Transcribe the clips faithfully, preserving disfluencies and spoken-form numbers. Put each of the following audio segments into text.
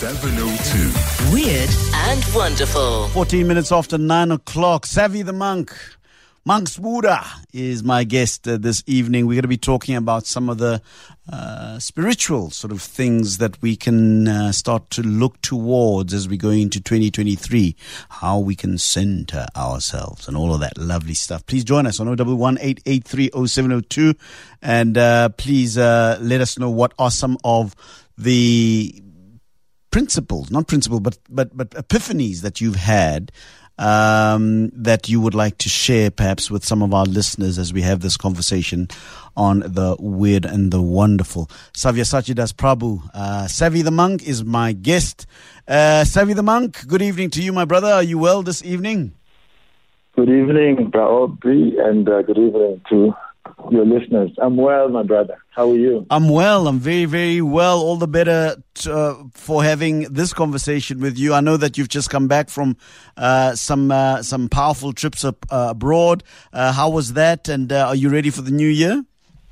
seven oh two. Weird and wonderful. fourteen minutes after nine o'clock. Savvy the Monk. Monk Sbuda is my guest uh, this evening. We're going to be talking about some of the uh, spiritual sort of things that we can uh, start to look towards as we go into twenty twenty-three, how we can center ourselves and all of that lovely stuff. Please join us on zero one one, eight eight three, zero seven zero two and uh, please uh, let us know what are some of the principles, not principles, but, but, but epiphanies that you've had um, that you would like to share perhaps with some of our listeners as we have this conversation on the weird and the wonderful. Savyasachi Das Prabhu, uh, Savvy the Monk is my guest. Uh, Savvy the Monk, good evening to you, my brother. Are you well this evening? Good evening, Praobi, and uh, good evening to your listeners. I'm well, my brother. How are you? I'm well. I'm very, very well. All the better t- uh, for having this conversation with you. I know that you've just come back from uh, some uh, some powerful trips up, uh, abroad. Uh, how was that? And uh, are you ready for the new year?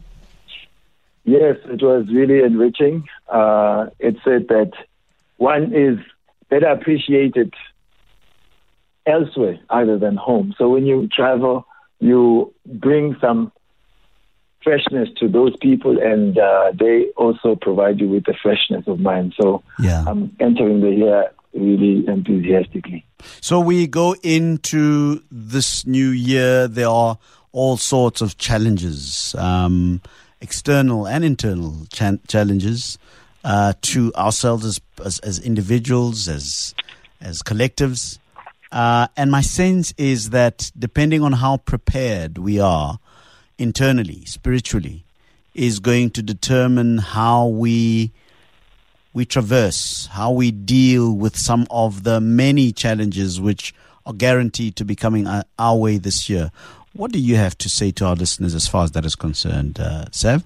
Yes, it was really enriching. Uh, it said that one is better appreciated elsewhere other than home. So when you travel, you bring some freshness to those people, and uh, they also provide you with the freshness of mind. So yeah. I'm entering the year really enthusiastically. So we go into this new year. There are all sorts of challenges, um, external and internal cha- challenges uh, to ourselves as, as, as individuals, as as collectives. Uh, and my sense is that depending on how prepared we are internally, spiritually, is going to determine how we we traverse, how we deal with some of the many challenges which are guaranteed to be coming our, our way this year. What do you have to say to our listeners as far as that is concerned, uh, Sav?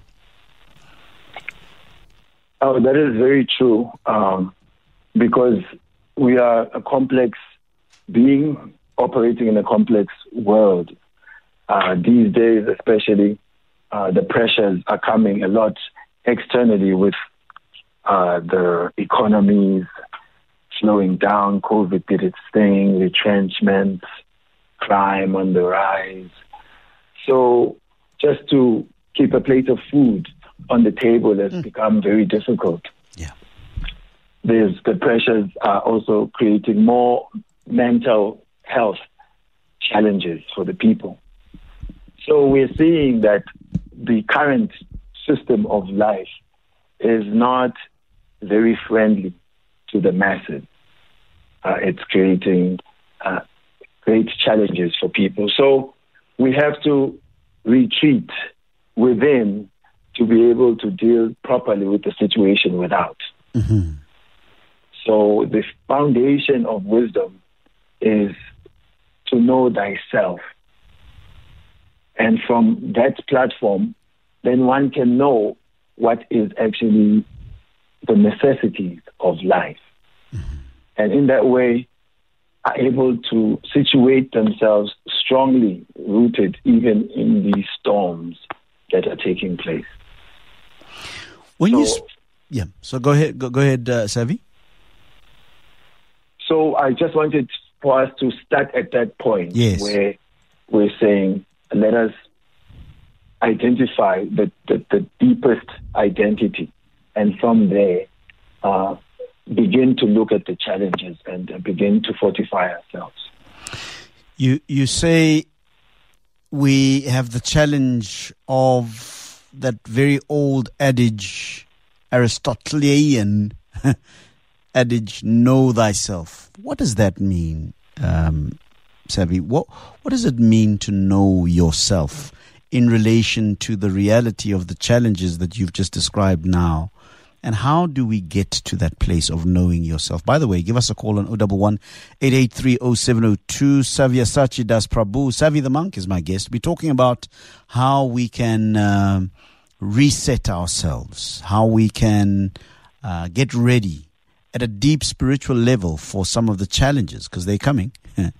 Oh, that is very true, um, because we are a complex being operating in a complex world. Uh, these days, especially, uh, the pressures are coming a lot externally with uh, the economies slowing down. COVID did its thing, retrenchment, crime on the rise. So just to keep a plate of food on the table has mm. become very difficult. Yeah. There's, the pressures are also creating more mental health challenges for the people. So we're seeing that the current system of life is not very friendly to the masses. Uh, it's creating uh, great challenges for people. So we have to retreat within to be able to deal properly with the situation without. Mm-hmm. So the foundation of wisdom is to know thyself. And from that platform, then one can know what is actually the necessities of life. Mm-hmm. And in that way, are able to situate themselves strongly rooted even in these storms that are taking place. When so, you, sp- yeah. So go ahead, go, go ahead, uh, Savvy. So I just wanted for us to start at that point yes. where we're saying, let us identify the, the, the deepest identity, and from there uh, begin to look at the challenges and uh, begin to fortify ourselves. You you say we have the challenge of that very old adage, Aristotelian adage, know thyself. What does that mean, um, Savvy? What what does it mean to know yourself in relation to the reality of the challenges that you've just described now? And how do we get to that place of knowing yourself? By the way, give us a call on zero one one, eight eight three, zero seven zero two. Savyasachi Das Prabhu, Savvy the Monk is my guest. We're talking about how we can um, reset ourselves, how we can uh, get ready at a deep spiritual level for some of the challenges, because they're coming.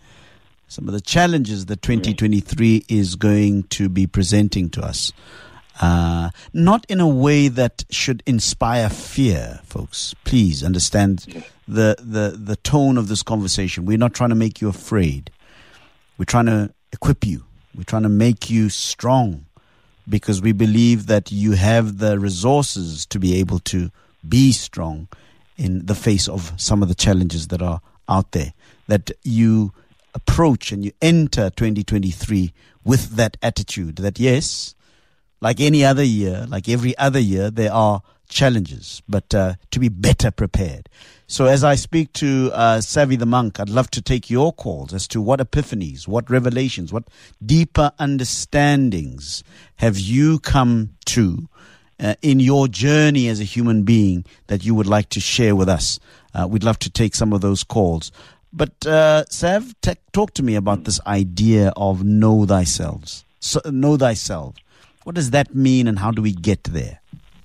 Some of the challenges that twenty twenty-three is going to be presenting to us. Uh, not in a way that should inspire fear, folks. Please understand the, the, the tone of this conversation. We're not trying to make you afraid. We're trying to equip you. We're trying to make you strong because we believe that you have the resources to be able to be strong in the face of some of the challenges that are out there. That you approach and you enter twenty twenty-three with that attitude that yes, like any other year, like every other year, there are challenges, but uh, to be better prepared. So as I speak to uh, Savvy the Monk, I'd love to take your calls as to what epiphanies, what revelations, what deeper understandings have you come to uh, in your journey as a human being that you would like to share with us. Uh, we'd love to take some of those calls. But uh, Sav, t- talk to me about this idea of know thyself. So, know thyself. What does that mean and how do we get there?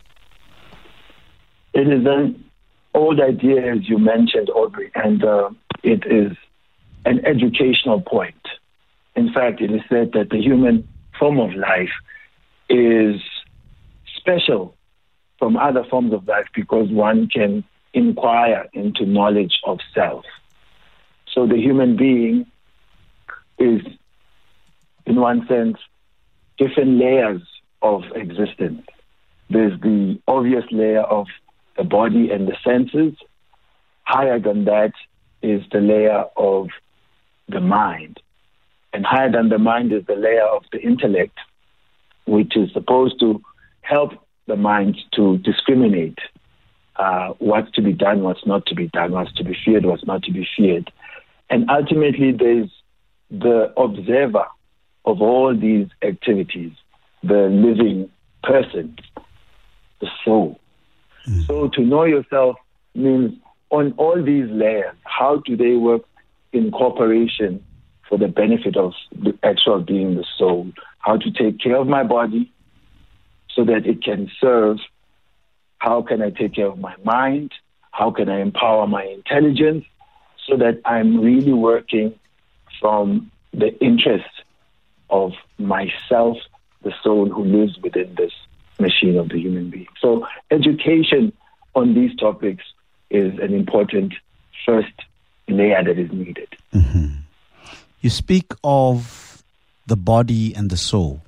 It is an old idea, as you mentioned, Audrey, and uh, it is an educational point. In fact, it is said that the human form of life is special from other forms of life because one can inquire into knowledge of self. So the human being is, in one sense, different layers of existence. There's the obvious layer of the body and the senses. Higher than that is the layer of the mind. And higher than the mind is the layer of the intellect, which is supposed to help the mind to discriminate uh, what's to be done, what's not to be done, what's to be feared, what's not to be feared. And ultimately, there's the observer of all these activities, the living person, the soul. Mm. So to know yourself means on all these layers, how do they work in cooperation for the benefit of the actual being, the soul? How to take care of my body so that it can serve? How can I take care of my mind? How can I empower my intelligence so that I'm really working from the interest of myself, the soul who lives within this machine of the human being? So education on these topics is an important first layer that is needed. Mm-hmm. You speak of the body and the soul.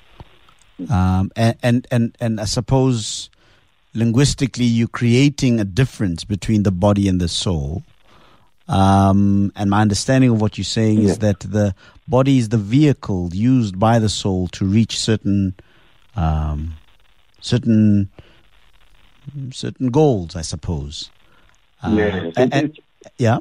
Um, and, and, and, and I suppose linguistically you're creating a difference between the body and the soul. Um, and my understanding of what you're saying yeah. is that the body is the vehicle used by the soul to reach certain um, certain certain goals, I suppose. Uh, yes. and, and, yeah.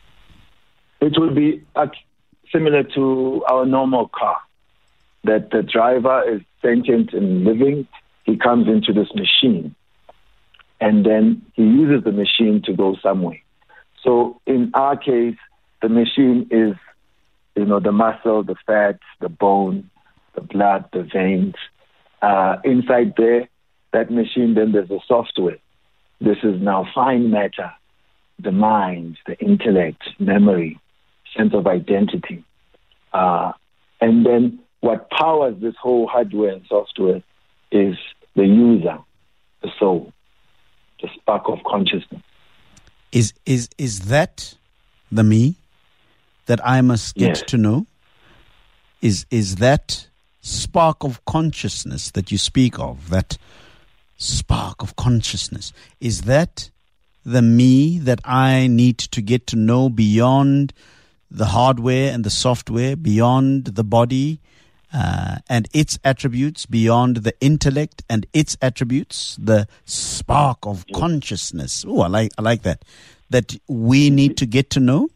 It will be uh, similar to our normal car, that the driver is sentient and living. He comes into this machine, and then he uses the machine to go somewhere. So in our case, the machine is, you know, the muscle, the fat, the bone, the blood, the veins. Uh, inside there, that machine, then there's the software. This is now fine matter, the mind, the intellect, memory, sense of identity. Uh, and then what powers this whole hardware and software is the user, the soul, the spark of consciousness. Is is is that the me that I must get yes. to know? Is is that spark of consciousness that you speak of, that spark of consciousness, is that the me that I need to get to know beyond the hardware and the software, beyond the body uh, and its attributes, beyond the intellect and its attributes, the spark of yes. consciousness? Oh, I like I like that. That we need to get to know?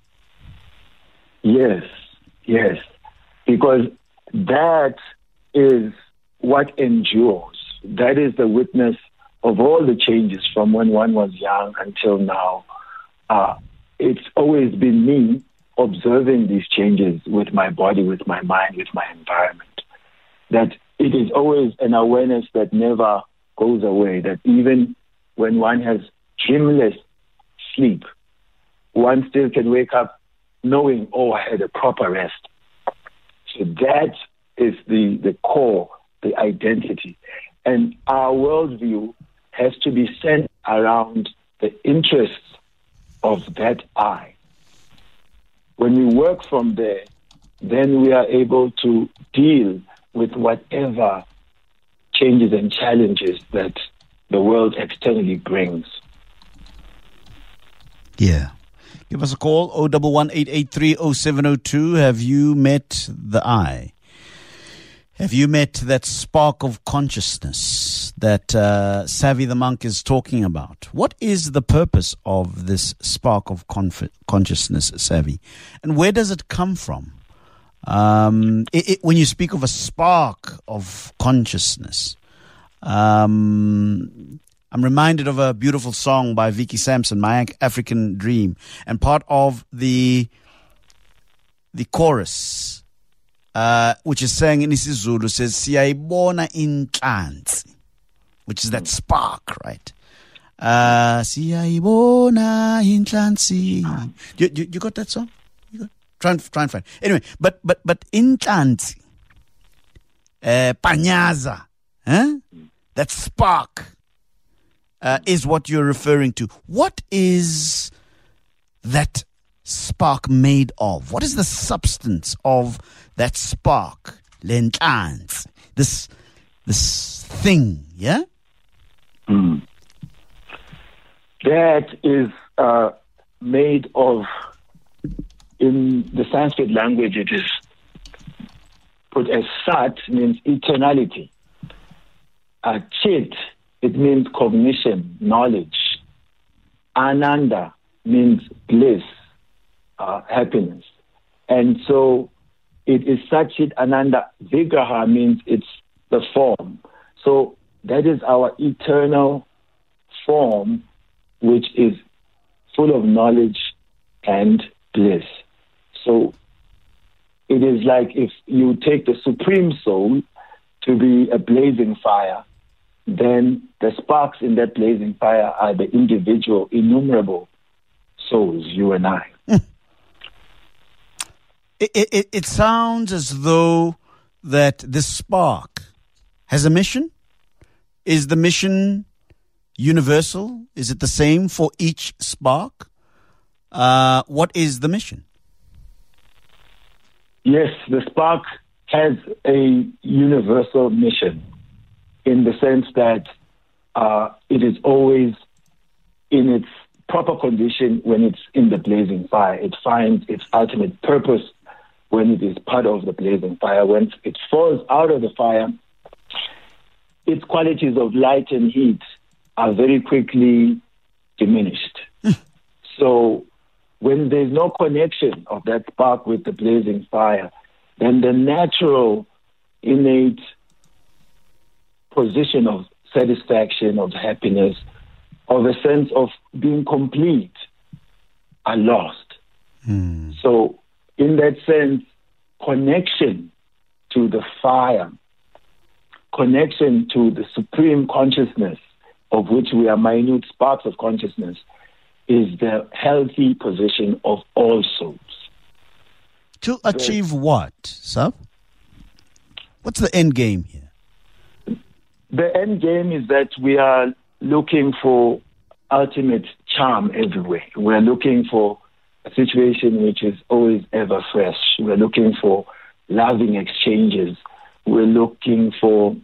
Yes, yes. Because that is what endures. That is the witness of all the changes from when one was young until now. Uh, it's always been me observing these changes with my body, with my mind, with my environment. That it is always an awareness that never goes away, that even when one has dreamless sleep, one still can wake up knowing, oh, I had a proper rest. So that is the, the core, the identity. And our worldview has to be centered around the interests of that I. When we work from there, then we are able to deal with whatever changes and challenges that the world externally brings. Yeah. Give us a call, oh one one, eight eight three, oh seven oh two. Have you met the I? Have you met that spark of consciousness that uh, Savvy the Monk is talking about? What is the purpose of this spark of conf- consciousness, Savvy? And where does it come from? Um, it, it, when you speak of a spark of consciousness, um, I'm reminded of a beautiful song by Vicky Sampson, My African Dream. And part of the the chorus, Uh, which is saying in isiZulu, says siyayibona inhlansi, which is that spark, right? Uh, siyayibona inhlansi. You, you you got that song? You got? Try and try and find. Anyway, but but but inhlansi, uh, panyaza, huh? That spark uh, is what you're referring to. What is that spark made of? What is the substance of that spark? Lenhlansi, this this thing, yeah? Mm. That is uh, made of, in the Sanskrit language, it is put as Sat, means eternality. Uh, Chit, it means cognition, knowledge. Ananda means bliss, uh, happiness. And so it is Satchit Ananda. Vigraha means it's the form. So that is our eternal form, which is full of knowledge and bliss. So it is like if you take the Supreme Soul to be a blazing fire, then the sparks in that blazing fire are the individual, innumerable souls, you and I. It, it, it sounds as though that this spark has a mission. Is the mission universal? Is it the same for each spark? Uh, what is the mission? Yes, the spark has a universal mission in the sense that uh, it is always in its proper condition when it's in the blazing fire. It finds its ultimate purpose when it is part of the blazing fire. When it falls out of the fire, its qualities of light and heat are very quickly diminished. So when there's no connection of that spark with the blazing fire, then the natural, innate position of satisfaction, of happiness, of a sense of being complete are lost. Hmm. So in that sense, connection to the fire, connection to the supreme consciousness, of which we are minute sparks of consciousness, is the healthy position of all souls. To achieve what, sir? What's the end game here? The end game is that we are looking for ultimate charm everywhere. We're looking for a situation which is always ever fresh. We're looking for loving exchanges. We're looking for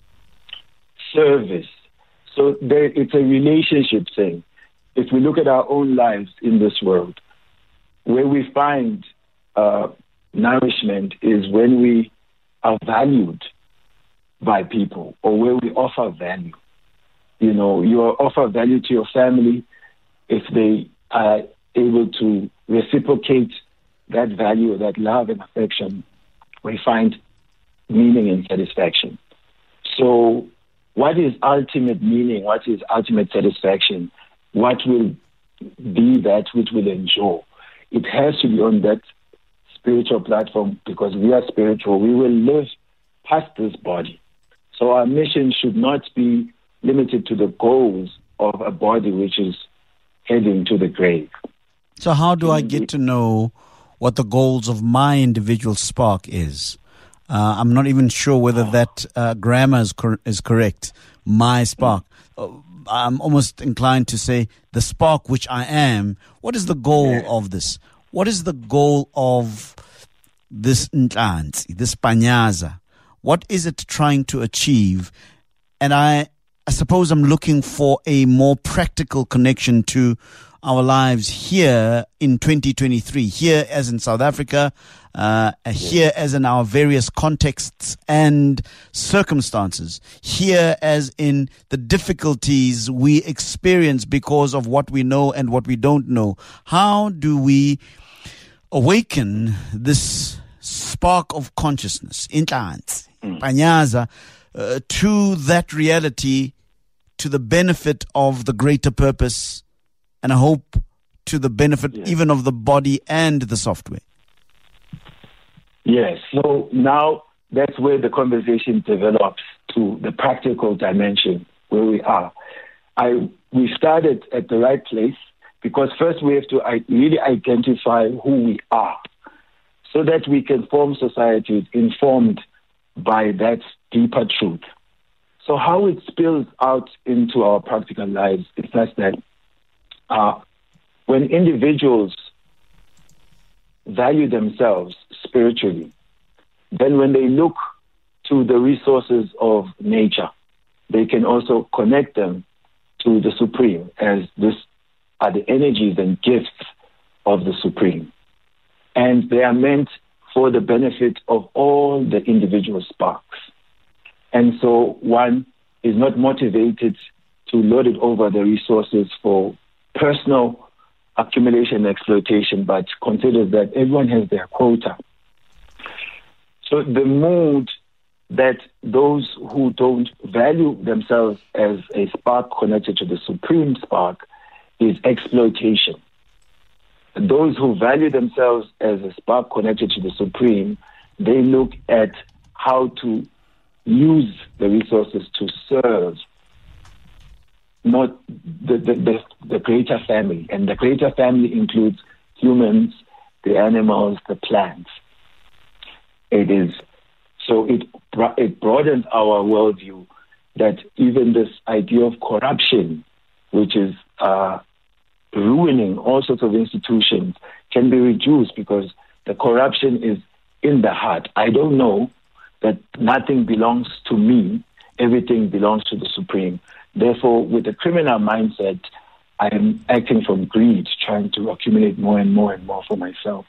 service. So there, it's a relationship thing. If we look at our own lives in this world, where we find uh, nourishment is when we are valued by people, or where we offer value. You know, you offer value to your family if they are able to reciprocate that value, that love and affection. We find meaning and satisfaction. So what is ultimate meaning? What is ultimate satisfaction? What will be that which will endure? It has to be on that spiritual platform, because we are spiritual. We will live past this body. So our mission should not be limited to the goals of a body which is heading to the grave. So how do I get to know what the goals of my individual spark is? Uh, I'm not even sure whether that uh, grammar is, cor- is correct. My spark. Uh, I'm almost inclined to say the spark which I am. What is the goal Yeah. of this? What is the goal of this Nhlanzi, this Panyaza? What is it trying to achieve? And I, I suppose I'm looking for a more practical connection to our lives here in twenty twenty-three, here as in South Africa, uh, here as in our various contexts and circumstances, here as in the difficulties we experience because of what we know and what we don't know. How do we awaken this spark of consciousness, Nhlanzi, Panyaza, uh, to that reality, to the benefit of the greater purpose, and I hope to the benefit yes. even of the body and the software? Yes. So now that's where the conversation develops to the practical dimension where we are. I we started at the right place because first we have to I, really identify who we are so that we can form societies informed by that deeper truth. So how it spills out into our practical lives is such that uh, when individuals value themselves spiritually, then when they look to the resources of nature, they can also connect them to the Supreme, as this are the energies and gifts of the Supreme. And they are meant for the benefit of all the individual sparks. And so one is not motivated to load it over the resources for personal accumulation and exploitation, but considers that everyone has their quota. So the mood that those who don't value themselves as a spark connected to the Supreme Spark is exploitation. Those who value themselves as a spark connected to the Supreme, they look at how to use the resources to serve not the, the, the, the greater family. And the greater family includes humans, the animals, the plants. It is so it it broadens our worldview that even this idea of corruption, which is uh, ruining all sorts of institutions, can be reduced because the corruption is in the heart. I don't know that nothing belongs to me, everything belongs to the Supreme. Therefore, with a criminal mindset, I am acting from greed, trying to accumulate more and more and more for myself.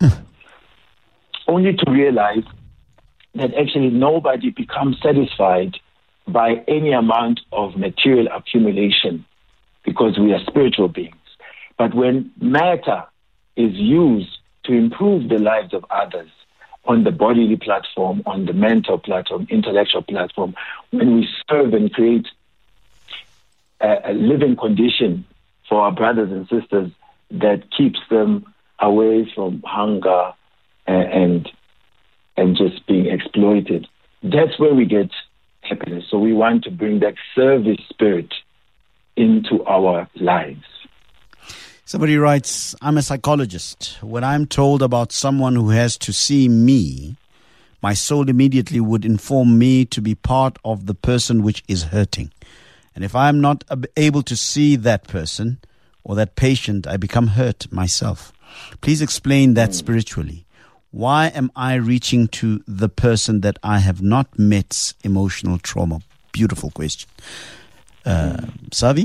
Only to realize that actually nobody becomes satisfied by any amount of material accumulation because we are spiritual beings. But when matter is used to improve the lives of others on the bodily platform, on the mental platform, intellectual platform, when we serve and create a, a living condition for our brothers and sisters that keeps them away from hunger and, and and just being exploited, that's where we get happiness. So we want to bring that service spirit into our lives. Somebody writes, I'm a psychologist. When I'm told about someone who has to see me, my soul immediately would inform me to be part of the person which is hurting. And if I'm not able to see that person or that patient, I become hurt myself. Please explain that mm. spiritually. Why am I reaching to the person that I have not met's emotional trauma? Beautiful question. Uh, Savi?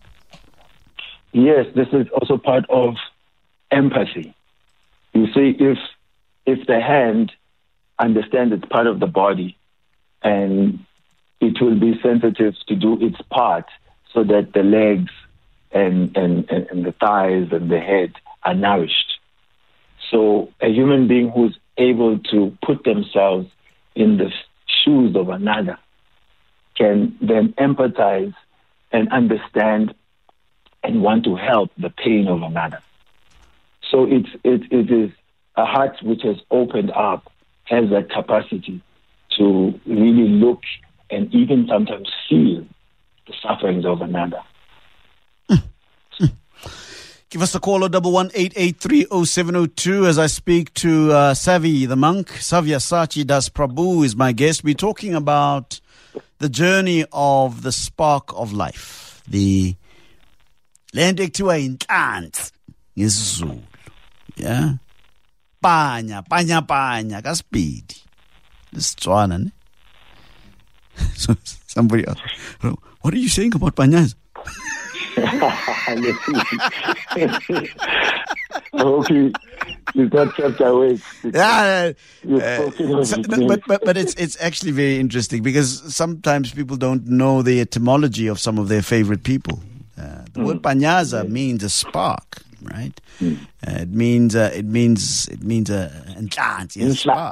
Yes, this is also part of empathy. You see, if if the hand understands it's part of the body and it will be sensitive to do its part so that the legs and, and, and, and the thighs and the head are nourished. So a human being who's able to put themselves in the shoes of another can then empathize and understand and want to help the pain of another. So it's, it, it is a heart which has opened up, has that capacity to really look and even sometimes feel the sufferings of another. Ke Give us a call on double one eight eight three oh seven oh two as I speak to uh, Savi the monk. Savyasachi Das Prabhu is my guest. We're talking about the journey of the spark of life. The land ekuthiwa inhlanzi ngesizulu. Yeah. Panya, panya, panya, kaspeed. This Tswana, ne? So somebody else. What are you saying about panyas? I hope you, you got kept awake. Yeah, uh, so, but but but it's it's actually very interesting because sometimes people don't know the etymology of some of their favorite people. Uh, the mm. word panyaza mm. means a spark, right? Mm. Uh, it means uh, it means it means a inhlanzi, a spark.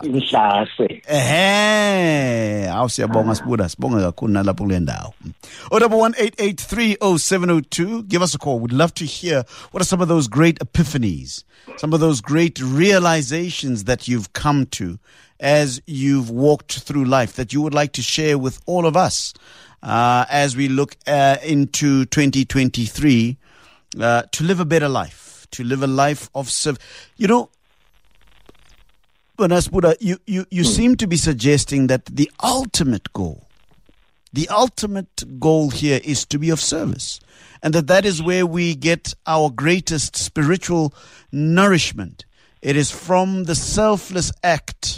Eh, awusiyabonga sibuda, sibonga kakhulu nalapho kule ndawo. oh double one eight eight three oh seven oh two. Give us a call. We'd love to hear what are some of those great epiphanies, some of those great realizations that you've come to as you've walked through life that you would like to share with all of us uh, as we look uh, into twenty twenty-three uh, to live a better life, to live a life of serve. You know, Buddha, you, you, you seem to be suggesting that the ultimate goal, the ultimate goal here is to be of service. And that that is where we get our greatest spiritual nourishment. It is from the selfless act,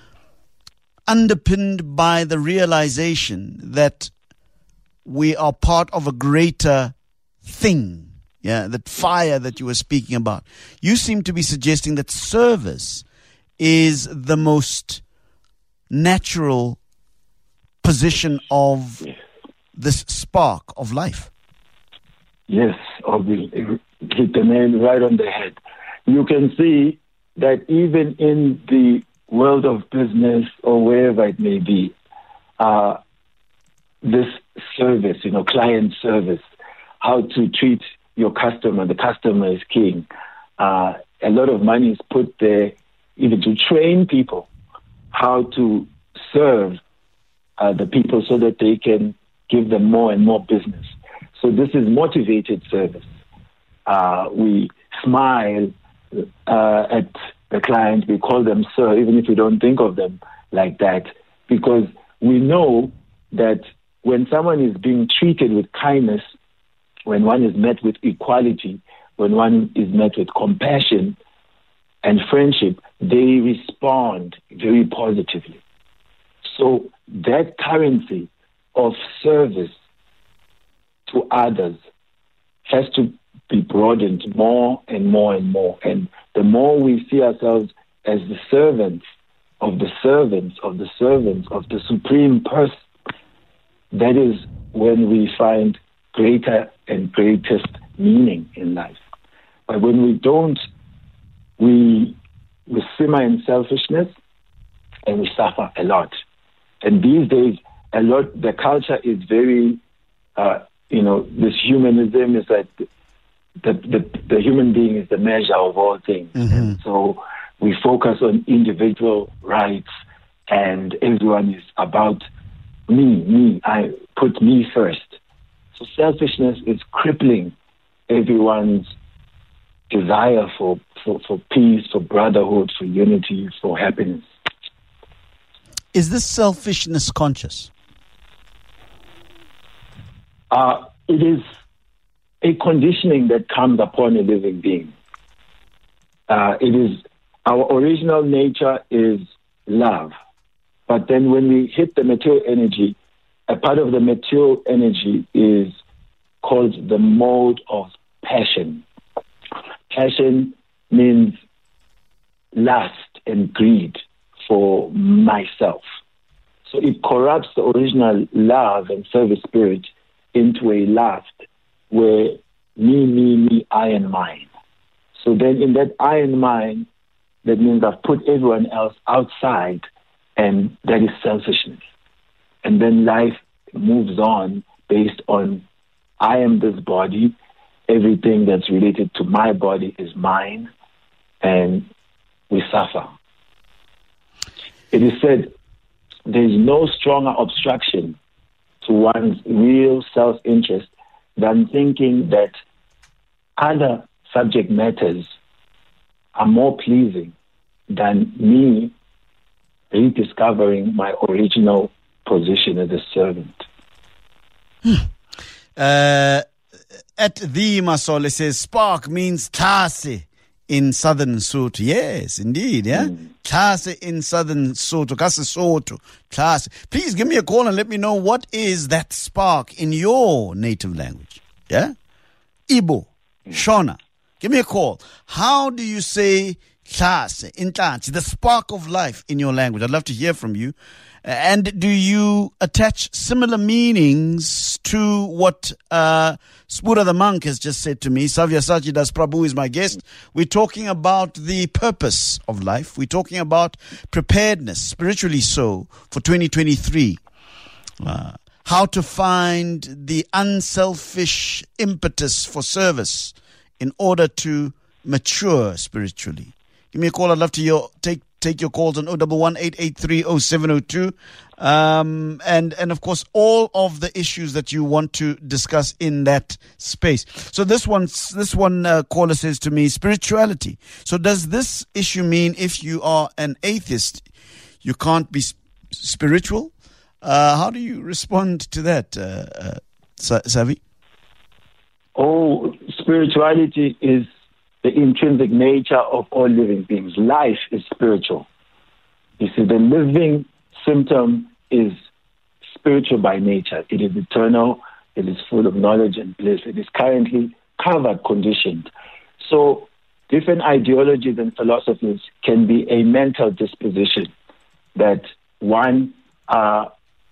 underpinned by the realization that we are part of a greater thing. Yeah, that fire that you were speaking about. You seem to be suggesting that service is the most natural position of this spark of life. Yes, Obi, hit the nail right on the head. You can see that even in the world of business or wherever it may be, uh, this service, you know, client service, how to treat your customer, the customer is king. Uh, a lot of money is put there even to train people how to serve uh, the people so that they can give them more and more business. So this is motivated service. Uh, we smile uh, at the client. We call them sir, even if we don't think of them like that, because we know that when someone is being treated with kindness, when one is met with equality, when one is met with compassion and friendship, they respond very positively. So that currency of service to others has to be broadened more and more and more. And the more we see ourselves as the servants of the servants of the servants of the supreme person, that is when we find greater and greatest meaning in life. But when we don't, we, we simmer in selfishness and we suffer a lot. And these days, a lot, the culture is very, uh, you know, this humanism is that the, the, the human being is the measure of all things. Mm-hmm. And so we focus on individual rights and everyone is about me, me, I put me first. So selfishness is crippling everyone's desire for, for, for peace, for brotherhood, for unity, for happiness. Is this selfishness conscious? Uh, it is a conditioning that comes upon a living being. Uh, it is our original nature is love. But then when we hit the material energy, a part of the material energy is called the mode of passion. Passion means lust and greed for myself. So it corrupts the original love and service spirit into a lust where me, me, me, I and mine. So then in that I and mine, that means I've put everyone else outside, and that is selfishness. And then life moves on based on I am this body, everything that's related to my body is mine, and we suffer. It is said there is no stronger obstruction to one's real self-interest than thinking that other subject matters are more pleasing than me rediscovering my original position as a servant. Uh, at the Masole says, spark means tase in southern Sotho. Yes, indeed, yeah. Mm. Tase in southern Sotho. Kase Sotho. Tase. Please give me a call and let me know what is that spark in your native language. Yeah? Igbo, Shona. Give me a call. How do you say tase in tase, the spark of life in your language? I'd love to hear from you. And do you attach similar meanings to what uh, Spura the monk has just said to me? Savya Sachidas Prabhu is my guest. We're talking about the purpose of life. We're talking about preparedness, spiritually so, for twenty twenty-three. Uh, how to find the unselfish impetus for service in order to mature spiritually. Give me a call. I'd love to your, take take your calls on zero one one, eight eight three, zero seven zero two. Um, and, and of course, all of the issues that you want to discuss in that space. So this one, this one uh, caller says to me, spirituality. So does this issue mean if you are an atheist, you can't be sp- spiritual? Uh, how do you respond to that, uh, uh, Savi? Oh, spirituality is the intrinsic nature of all living beings. Life is spiritual. You see, the living symptom is spiritual by nature. It is eternal. It is full of knowledge and bliss. It is currently covered, conditioned. So different ideologies and philosophies can be a mental disposition that one uh,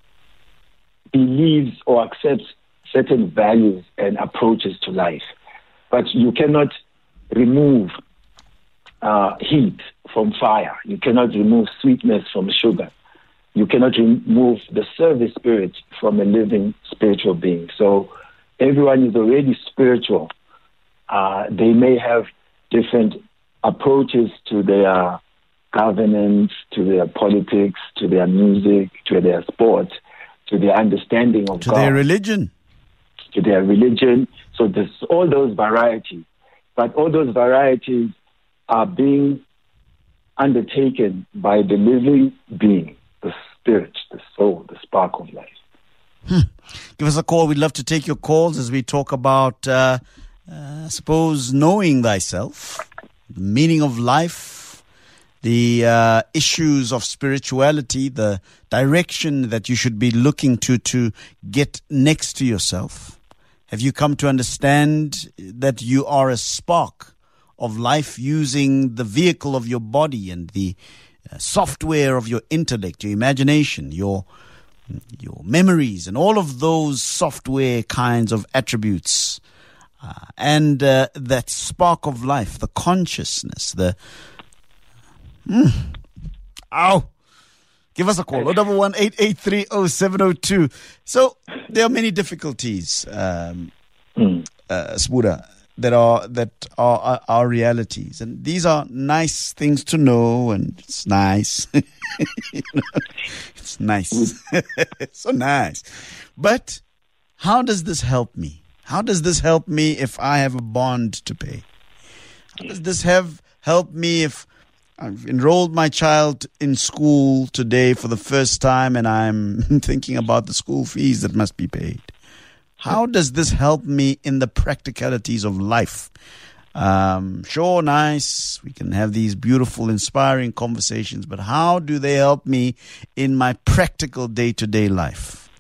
believes or accepts certain values and approaches to life. But you cannot remove uh, heat from fire. You cannot remove sweetness from sugar. You cannot remove the service spirit from a living spiritual being. So everyone is already spiritual. Uh, they may have different approaches to their governance, to their politics, to their music, to their sport, to their understanding of to God. To their religion. To their religion. So there's all those varieties. But all those varieties are being undertaken by the living being, the spirit, the soul, the spark of life. Hmm. Give us a call. We'd love to take your calls as we talk about, uh, uh, I suppose, knowing thyself, the meaning of life, the uh, issues of spirituality, the direction that you should be looking to to get next to yourself. Have you come to understand that you are a spark of life using the vehicle of your body and the uh, software of your intellect, your imagination, your your memories, and all of those software kinds of attributes, uh, and uh, that spark of life, the consciousness, the... Mm, ow! Give us a call, zero one one, eight eight three, zero seven zero two. So there are many difficulties, um, mm. uh, Spura, that are that are, are our realities, and these are nice things to know, and it's nice. You know, it's nice, it's so nice. But how does this help me? How does this help me if I have a bond to pay? How does this have help me if I've enrolled my child in school today for the first time and I'm thinking about the school fees that must be paid? How does this help me in the practicalities of life? Um, sure, nice. We can have these beautiful, inspiring conversations, but how do they help me in my practical day-to-day life?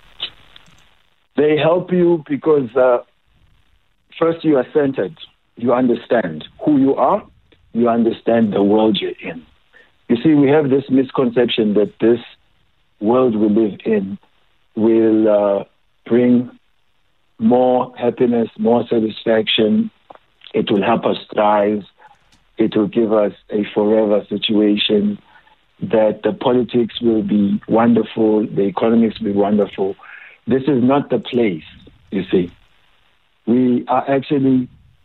They help you because uh, first you are centered. You understand who you are. You understand the world you're in. You see, we have this misconception that this world we live in will uh, bring more happiness, more satisfaction. It will help us thrive. It will give us a forever situation, that the politics will be wonderful, the economics will be wonderful. This is not the place, you see. We are actually...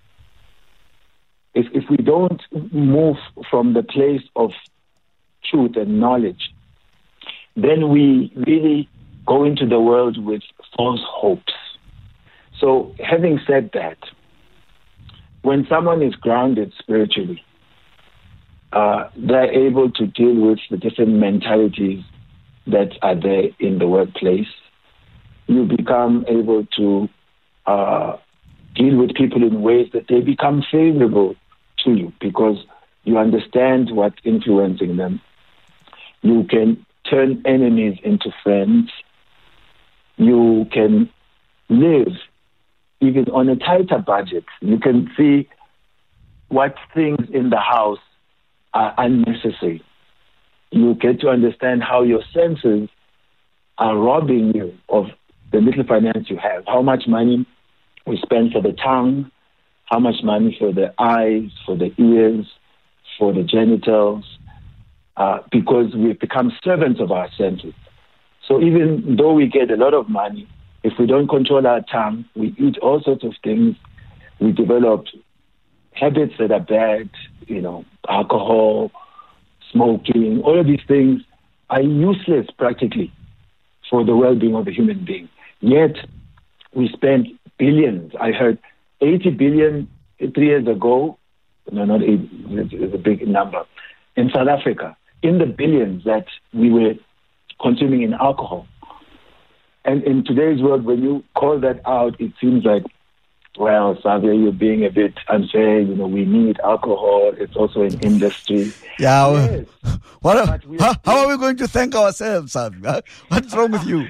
If, if we don't move from the place of truth and knowledge, then we really go into the world with false hopes. So having said that, when someone is grounded spiritually, uh, they're able to deal with the different mentalities that are there in the workplace. You become able to uh, deal with people in ways that they become favorable to you because you understand what's influencing them. You can turn enemies into friends. You can live even on a tighter budget. You can see what things in the house are unnecessary. You get to understand how your senses are robbing you of the little finance you have. How much money we spend for the tongue, how much money for the eyes, for the ears, for the genitals, uh, because we've become servants of our senses. So even though we get a lot of money, if we don't control our tongue, we eat all sorts of things. We develop habits that are bad, you know, alcohol, smoking, all of these things are useless practically for the well-being of a human being. Yet we spend billions. I heard eighty billion three years ago. No, not eighty, it's a big number. In South Africa, in the billions that we were consuming in alcohol. And in today's world, when you call that out, it seems like, well, Xavier, you're being a bit unfair. You know, we need alcohol. It's also an industry. Yeah. Yes. What are, how, how are we going to thank ourselves, Xavier? What's wrong with you?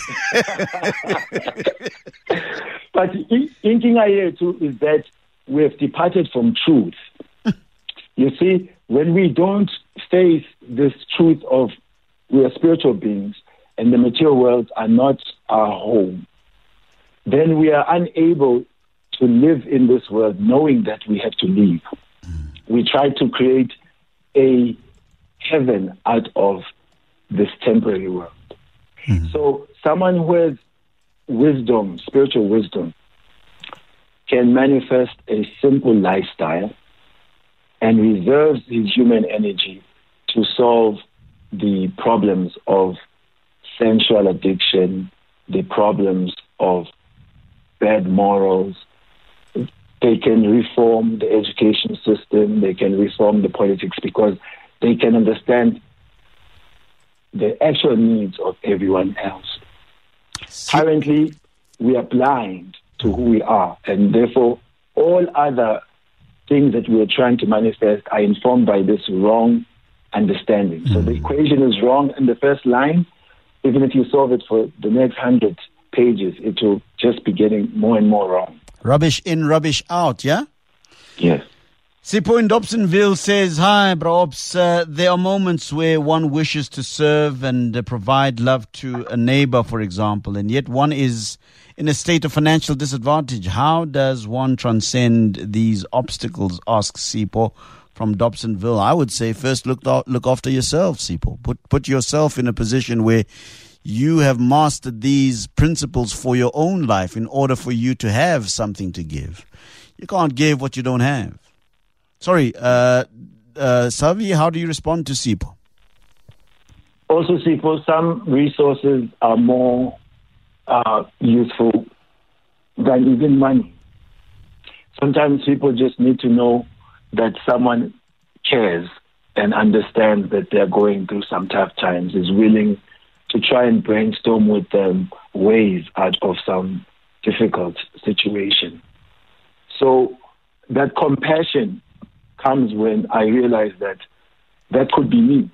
But in thing I hear too is that we have departed from truth. You see, when we don't face this truth of we are spiritual beings and the material worlds are not our home, then we are unable to live in this world knowing that we have to leave. We try to create a heaven out of this temporary world. Mm-hmm. So someone who has wisdom, spiritual wisdom, can manifest a simple lifestyle and reserves his human energy to solve the problems of sensual addiction, the problems of bad morals. They can reform the education system, they can reform the politics because they can understand the actual needs of everyone else. Currently, we are blind to who we are, and therefore all other things that we are trying to manifest are informed by this wrong understanding. Mm-hmm. So the equation is wrong in the first line. Even if you solve it for the next hundred pages, it will just be getting more and more wrong. Rubbish in, rubbish out, yeah? Yes. Sipho in Dobsonville says, hi, Broops. Uh, there are moments where one wishes to serve and uh, provide love to a neighbor, for example, and yet one is in a state of financial disadvantage. How does one transcend these obstacles, asks Sipho from Dobsonville. I would say first look look after yourself, Sipho. Put, put yourself in a position where you have mastered these principles for your own life in order for you to have something to give. You can't give what you don't have. Sorry, uh, uh, Savi, how do you respond to Sipho? Also, Sipho, some resources are more uh, useful than even money. Sometimes people just need to know that someone cares and understands that they're going through some tough times, is willing to try and brainstorm with them ways out of some difficult situation. So that compassion comes when I realize that that could be me.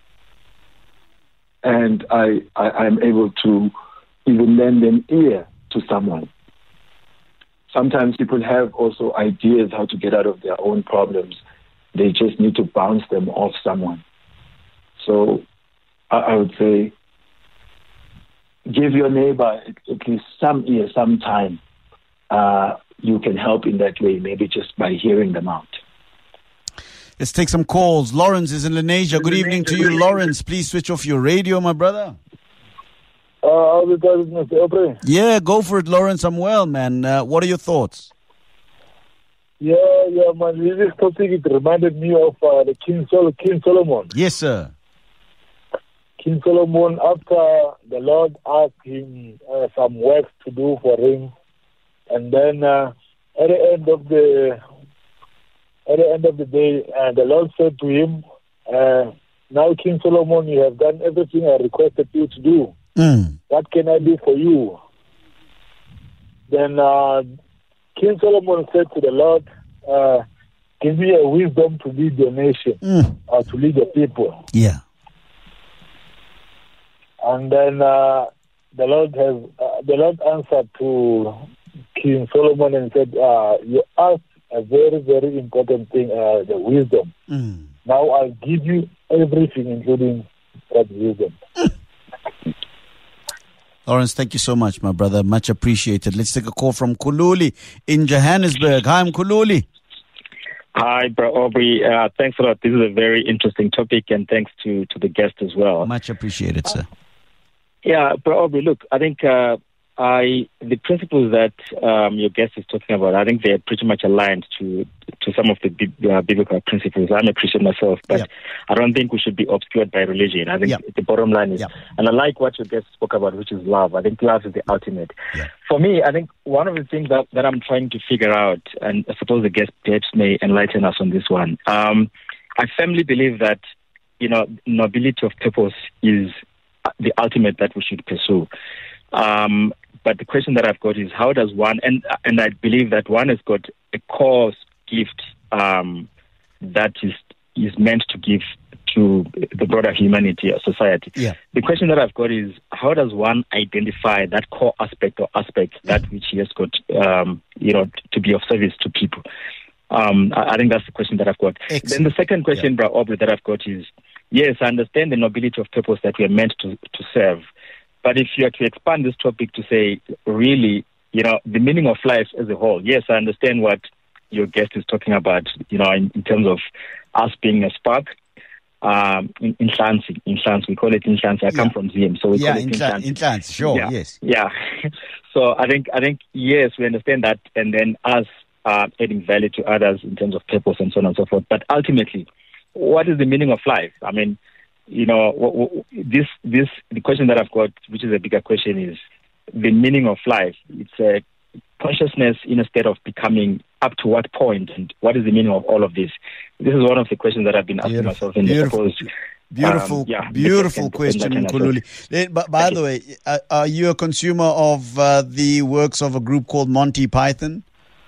And I, I, I'm able to even lend an ear to someone. Sometimes people have also ideas how to get out of their own problems. They just need to bounce them off someone. So I, I would say, give your neighbor at least some ear, some time. Uh, you can help in that way, maybe just by hearing them out. Let's take some calls. Lawrence is in Lenasia. Good evening to you, Lawrence. Please switch off your radio, my brother. Uh, how you guys, Mister Aubrey? Yeah, go for it, Lawrence. I'm well, man. Uh, what are your thoughts? Yeah, yeah, man. This topic, it reminded me of uh, the King, Sol- King Solomon. Yes, sir. King Solomon, after the Lord asked him uh, some work to do for him, and then uh, at the end of the at the end of the day, uh, the Lord said to him, uh, now King Solomon, you have done everything I requested you to do. Mm. What can I do for you? Then uh, King Solomon said to the Lord, uh, give me a wisdom to lead your nation, Mm. or to lead your people. Yeah. And then uh, the Lord has uh, the Lord answered to King Solomon and said, uh, you asked a very, very important thing, uh, the wisdom. Mm. Now I'll give you everything, including that wisdom. Lawrence, thank you so much, my brother. Much appreciated. Let's take a call from Kululi in Johannesburg. Hi, I'm Kululi. Hi, Bro Aubrey. Uh, thanks a lot. This is a very interesting topic, and thanks to, to the guest as well. Much appreciated, sir. Yeah, Bro Aubrey, look, I think uh, I the principles that um, your guest is talking about, I think they're pretty much aligned to to some of the uh, biblical principles. I'm a Christian myself, but yep. I don't think we should be obscured by religion. I think yep. the bottom line is, yep. and I like what your guest spoke about, which is love. I think love is the ultimate. Yep. For me, I think one of the things that, that I'm trying to figure out, and I suppose the guest perhaps may enlighten us on this one, um, I firmly believe that, you know, nobility of purpose is the ultimate that we should pursue. Um, but the question that I've got is, how does one, and and I believe that one has got a core gift um, that is is meant to give to the broader humanity or society. Yeah. The question that I've got is, how does one identify that core aspect or aspect that which he has got, um, you know, to be of service to people? Um, I, I think that's the question that I've got. Excellent. Then the second question, yeah. Bro Aubrey, that I've got is, yes, I understand the nobility of purpose that we are meant to, to serve. But if you are to expand this topic to say, really, you know, the meaning of life as a whole, yes, I understand what your guest is talking about, you know, in, in terms of us being a spark. Um, in in Inhlansi, Inhlansi, we call it Inhlansi. I come yeah. from Z M, so we yeah, call it Inhlansi. Inhlansi, sure, yeah. yes. Yeah. So I think, I think, yes, we understand that, and then us uh, adding value to others in terms of purpose and so on and so forth. But ultimately, what is the meaning of life? I mean, you know, w- w- this, this, the question that I've got, which is a bigger question, is the meaning of life. It's a consciousness in a state of becoming. Up to what point, and what is the meaning of all of this? This is one of the questions that I've been asking beautiful, myself. And beautiful, suppose, beautiful, um, yeah, beautiful question, Kululi. But by the way, uh, are you a consumer of uh, the works of a group called Monty Python?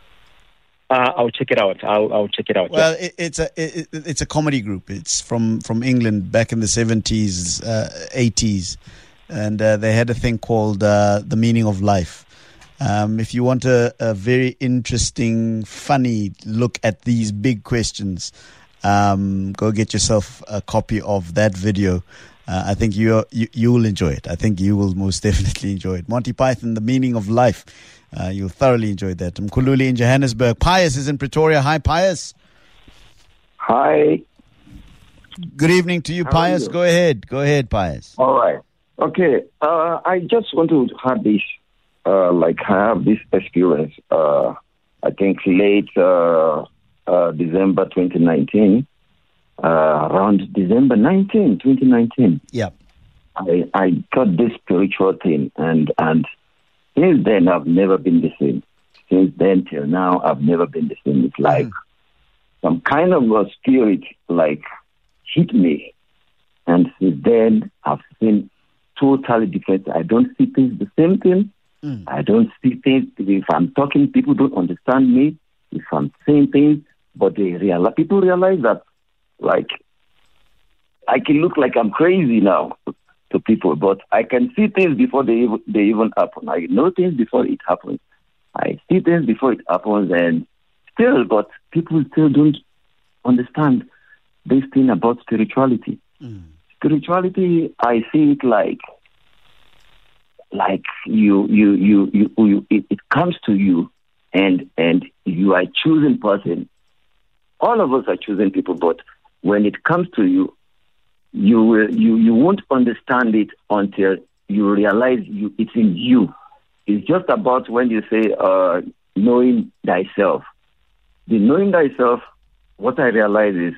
Uh, I'll check it out. I'll, I'll check it out. Well, yeah. it, it's a it, it's a comedy group. It's from, from England back in the seventies, uh, eighties, and uh, they had a thing called uh, The Meaning of Life. Um, if you want a, a very interesting, funny look at these big questions, um, go get yourself a copy of that video. Uh, I think you you you will enjoy it. I think you will most definitely enjoy it. Monty Python, The Meaning of Life. Uh, you'll thoroughly enjoy that. I'm Kululi in Johannesburg. Pius is in Pretoria. Hi, Pius. Hi. Good evening to you, How Pius. you? Go ahead. Go ahead, Pius. All right. Okay. Uh, I just want to have this. Uh, like I have this experience, uh, I think late uh, uh, December twenty nineteen, uh, around December nineteenth, twenty nineteen. Yeah. I, I got this spiritual thing, and, and since then I've never been the same. Since then till now, I've never been the same. It's like mm. some kind of a spirit like hit me, and since then I've seen totally different. I don't see things the same thing. Mm. I don't see things. If I'm talking, people don't understand me. If I'm saying things, but they realize, people realize that, like, I can look like I'm crazy now to people, but I can see things before they even, they even happen. I know things before it happens. I see things before it happens, and still, but people still don't understand this thing about spirituality. Mm. Spirituality, I see it like. Like you, you, you, you, you it, it comes to you, and and you are a chosen person. All of us are chosen people, but when it comes to you, you will, you, you won't understand it until you realize you it's in you. It's just about when you say uh, knowing thyself. The knowing thyself, what I realize is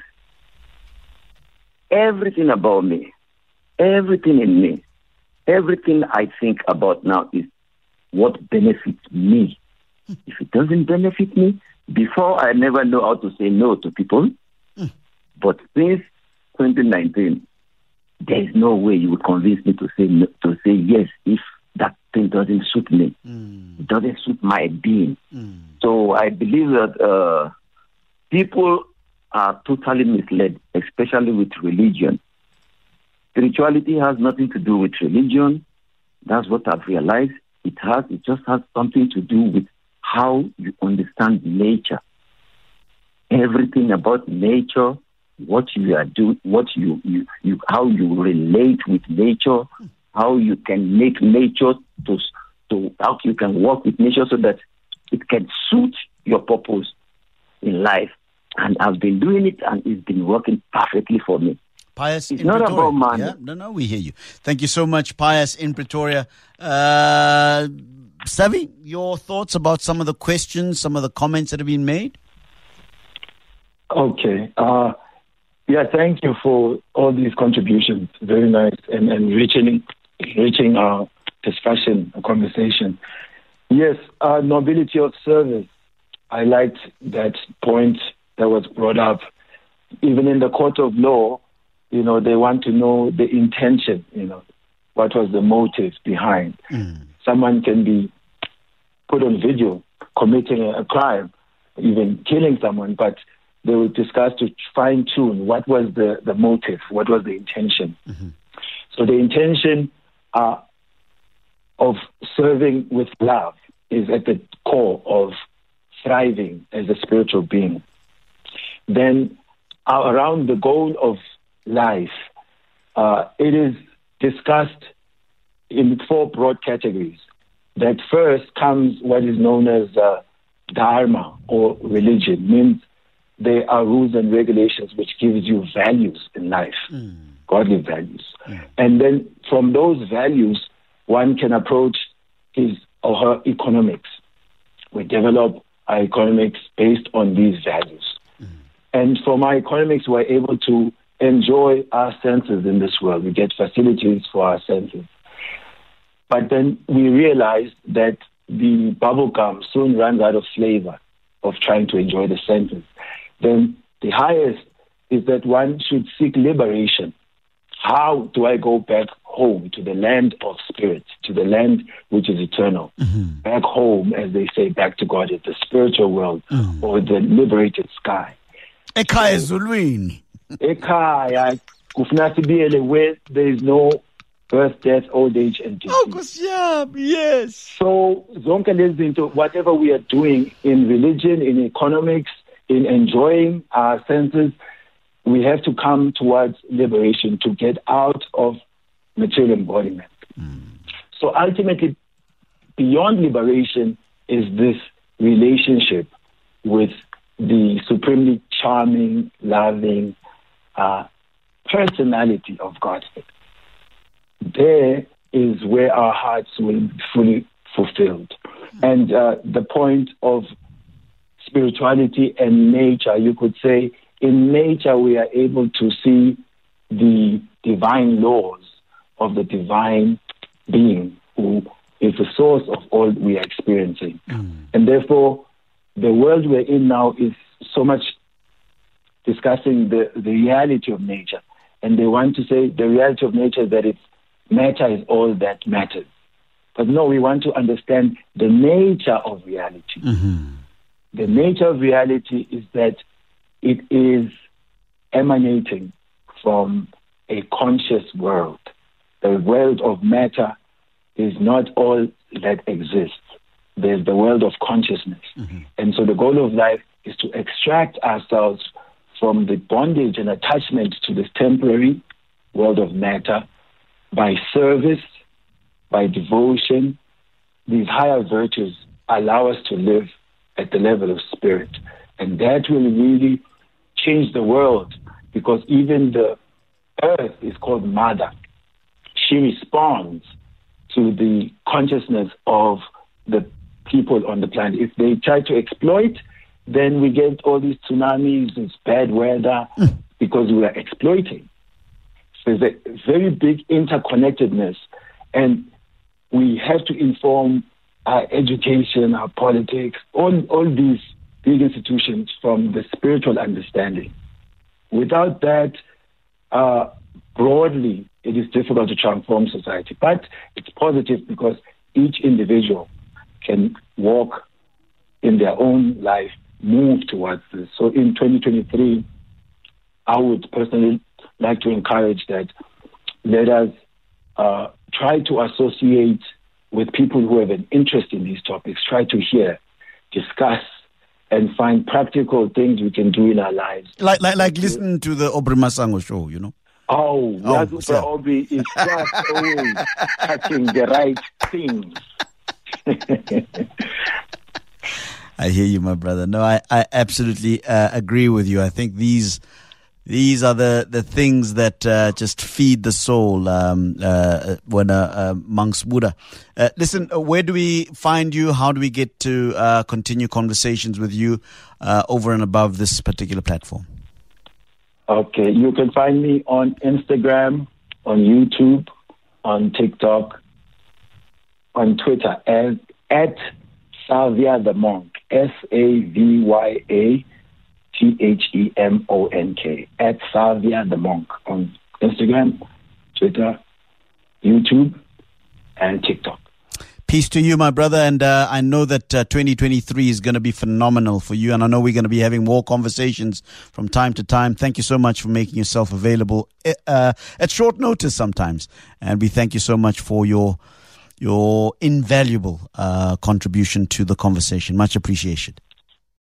everything about me, everything in me. Everything I think about now is what benefits me. If it doesn't benefit me, before I never know how to say no to people, mm. but since twenty nineteen, there is no way you would convince me to say no, to say yes if that thing doesn't suit me. Mm. It doesn't suit my being. Mm. So I believe that uh, people are totally misled, especially with religion. Spirituality has nothing to do with religion. That's what I've realized. It has. It just has something to do with how you understand nature. Everything about nature, what you are doing, what you, you, you how you relate with nature, how you can make nature to, to how you can work with nature so that it can suit your purpose in life. And I've been doing it, and it's been working perfectly for me. Pius it's in not Pretoria. about money. Yeah? No, no, we hear you. Thank you so much, Pius in Pretoria. Uh, Savi, your thoughts about some of the questions, some of the comments that have been made? Okay. Uh, yeah, thank you for all these contributions. Very nice and, and enriching, enriching our discussion, our conversation. Yes, uh, nobility of service. I liked that point that was brought up. Even in the court of law, you know, they want to know the intention, you know, what was the motive behind. Mm. Someone can be put on video committing a, a crime, even killing someone, but they will discuss to fine-tune what was the, the motive, what was the intention. Mm-hmm. So the intention uh, of serving with love is at the core of thriving as a spiritual being. Then uh, around the goal of life, uh, it is discussed in four broad categories. That first comes what is known as uh, dharma or religion, means there are rules and regulations which gives you values in life, mm. godly values. Mm. And then from those values, one can approach his or her economics. We develop our economics based on these values. Mm. And from our economics, we're able to enjoy our senses in this world. We get facilities for our senses. But then we realize that the bubble gum soon runs out of flavor of trying to enjoy the senses. Then the highest is that one should seek liberation. How do I go back home to the land of spirit, to the land which is eternal? Mm-hmm. Back home, as they say, back to God, is the spiritual world mm. or the liberated sky. Ekhaya ezulwini. Ekhaya kufuna sibuyele where there is no birth, death, old age, and disease. Oh, Kusiyam, yes. So, zonke lezi zinto, whatever we are doing in religion, in economics, in enjoying our senses, we have to come towards liberation to get out of material embodiment. Mm. So ultimately, beyond liberation is this relationship with the supremely charming, loving uh, personality of God. There is where our hearts will be fully fulfilled. And uh, the point of spirituality and nature, you could say, in nature we are able to see the divine laws of the divine being who is the source of all we are experiencing. Mm. And therefore, the world we're in now is so much discussing the, the reality of nature. And they want to say the reality of nature is that it's matter is all that matters. But no, we want to understand the nature of reality. Mm-hmm. The nature of reality is that it is emanating from a conscious world. The world of matter is not all that exists. There's the world of consciousness. Mm-hmm. And so the goal of life is to extract ourselves from the bondage and attachment to this temporary world of matter by service, by devotion. These higher virtues allow us to live at the level of spirit. And that will really change the world, because even the earth is called Mother. She responds to the consciousness of the people on the planet. If they try to exploit, then we get all these tsunamis, this bad weather, mm. because we are exploiting. So there's a very big interconnectedness, and we have to inform our education, our politics, all, all these big institutions from the spiritual understanding. Without that, uh, broadly, it is difficult to transform society. But it's positive because each individual can walk in their own life, move towards this. So in twenty twenty-three, I would personally like to encourage that let us uh, try to associate with people who have an interest in these topics, try to hear, discuss, and find practical things we can do in our lives. Like like, like listen to the Aubrey Masango show, you know? Oh, Oh, Yazupa yeah. Aubrey is just always touching the right things. I hear you, my brother. No, I, I absolutely uh, agree with you. I think these these are the, the things that uh, just feed the soul um, uh, when uh, uh, Monks Buddha. Uh, listen, uh, where do we find you? How do we get to uh, continue conversations with you uh, over and above this particular platform? Okay, you can find me on Instagram, on YouTube, on TikTok, on Twitter, as at Savia the Monk, S A V Y A T H E M O N K, at Savia the Monk on Instagram, Twitter, YouTube, and TikTok. Peace to you, my brother, and uh, I know that uh, twenty twenty-three is going to be phenomenal for you, and I know we're going to be having more conversations from time to time. Thank you so much for making yourself available uh, at short notice sometimes, and we thank you so much for your your invaluable uh, contribution to the conversation. Much appreciated.